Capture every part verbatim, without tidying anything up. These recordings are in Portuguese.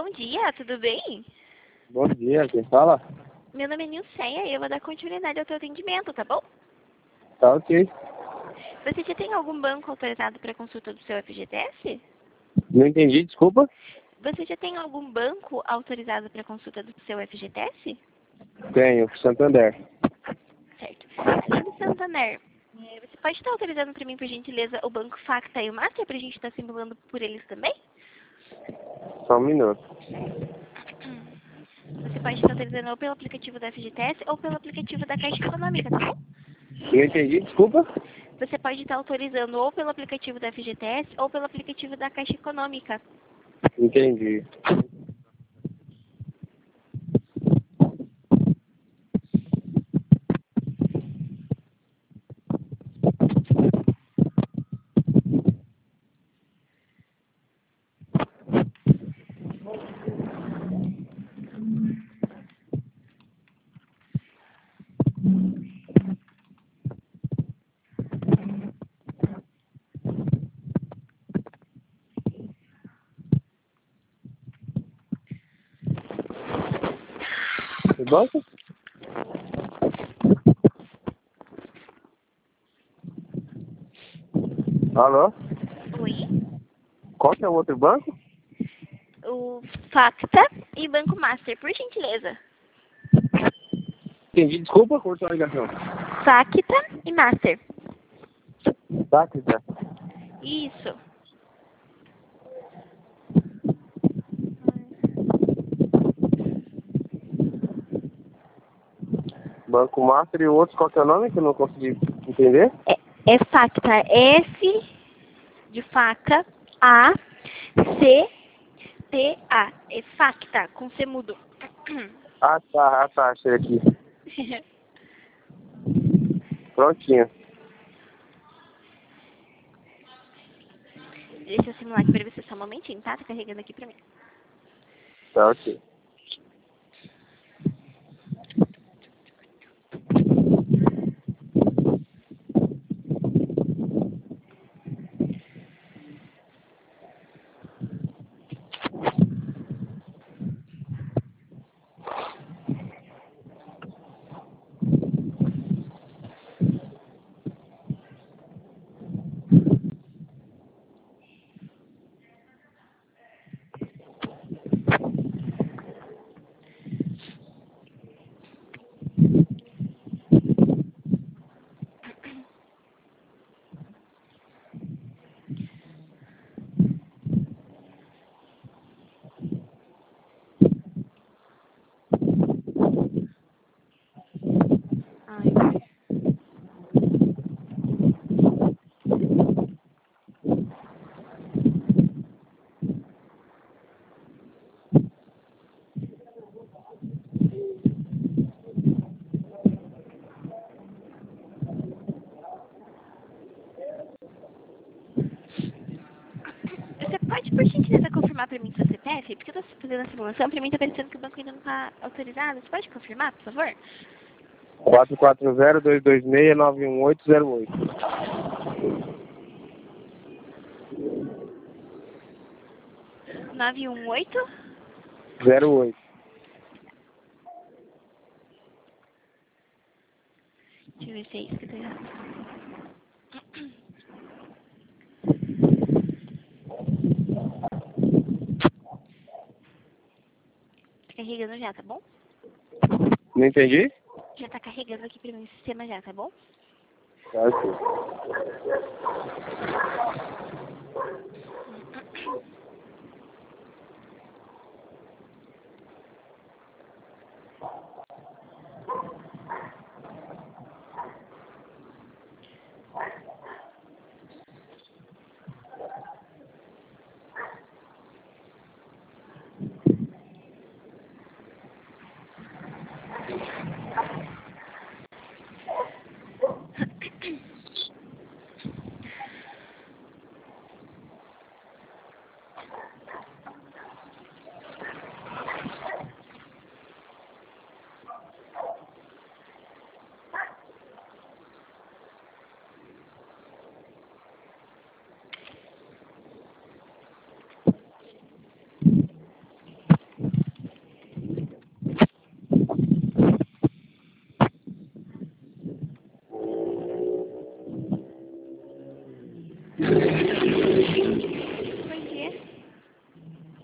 Bom dia, tudo bem? Bom dia, quem fala? Meu nome é Nilceia e eu vou dar continuidade ao teu atendimento, tá bom? Tá ok. Você já tem algum banco autorizado para consulta do seu F G T S? Não entendi, desculpa. Você já tem algum banco autorizado para consulta do seu F G T S? Tenho, Santander. Certo. Além do Santander, eh, você pode estar autorizando para mim, por gentileza, o Banco Facta e o Master para a gente estar simulando por eles também? Só um minuto. Você pode estar autorizando ou pelo aplicativo da F G T S ou pelo aplicativo da Caixa Econômica, tá bom? Não entendi, desculpa. Você pode estar autorizando ou pelo aplicativo da F G T S ou pelo aplicativo da Caixa Econômica. Entendi. O banco? Alô? Oi? Qual que é o outro banco? O Facta e Banco Master, por gentileza. Entendi, desculpa, cortou a ligação. Facta e Master. Tá, que tá. Isso. Banco Master e o outro, qual que é o nome que eu não consegui entender? É, é Facta. F de faca, A, C, T, A. É Facta, com C mudo. Ah, tá, ah, tá, achei aqui. Prontinho. Deixa eu simular aqui pra você só um momentinho, tá? Tá carregando aqui pra mim. Tá ok. Ai, ai. Você pode, por gentileza, confirmar pra mim seu C P F? Porque eu tô fazendo a simulação, pra mim tá parecendo que o banco ainda não tá autorizado. Você pode confirmar, por favor? quatro quatro zero, dois dois seis, nove um oito zero oito. nove um oito? zero oito. Deixa eu ver se é isso que eu tô errado. Tá carregando já, tá bom? Não entendi? Já tá carregando aqui pra mim o sistema já, tá bom? Tá ok.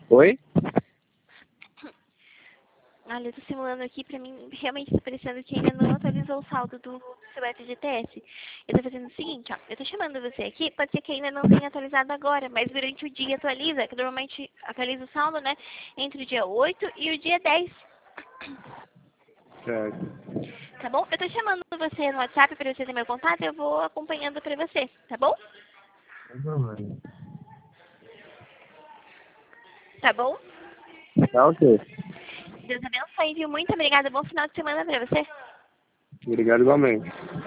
Oi? Olha, eu tô simulando aqui, pra mim, realmente tá parecendo que ainda não atualizou o saldo do seu F G T S. Eu tô fazendo o seguinte, ó, eu tô chamando você aqui, pode ser que ainda não tenha atualizado agora, mas durante o dia atualiza, que normalmente atualiza o saldo, né, entre o dia oito e o dia dez. Certo. Tá bom? Eu tô chamando você no WhatsApp pra você ter meu contato, eu vou acompanhando pra você, tá bom? Tá bom? Tá ok. Deus abençoe, viu? Muito obrigada, bom final de semana pra você. Obrigado igualmente.